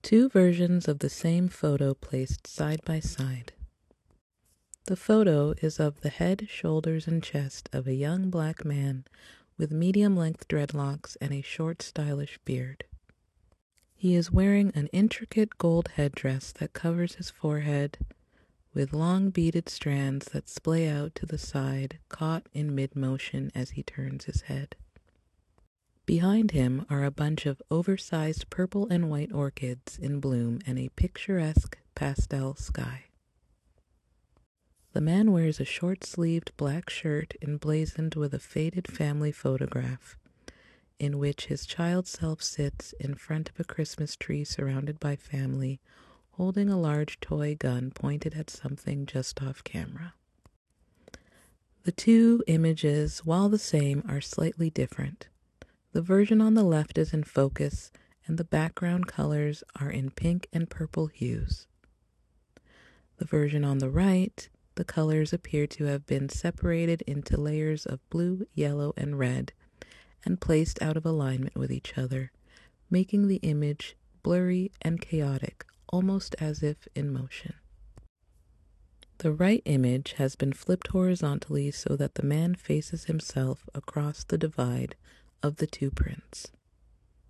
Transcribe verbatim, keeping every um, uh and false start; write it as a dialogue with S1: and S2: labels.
S1: Two versions of the same photo placed side by side. The photo is of the head, shoulders, and chest of a young black man with medium-length dreadlocks and a short, stylish beard. He is wearing an intricate gold headdress that covers his forehead with long beaded strands that splay out to the side, caught in mid-motion as he turns his head. Behind him are a bunch of oversized purple and white orchids in bloom and a picturesque pastel sky. The man wears a short-sleeved black shirt emblazoned with a faded family photograph, in which his child self sits in front of a Christmas tree surrounded by family, holding a large toy gun pointed at something just off camera. The two images, while the same, are slightly different. The version on the left is in focus, and the background colors are in pink and purple hues. The version on the right, the colors appear to have been separated into layers of blue, yellow, and red, and placed out of alignment with each other, making the image blurry and chaotic, almost as if in motion. The right image has been flipped horizontally so that the man faces himself across the divide of the two prints.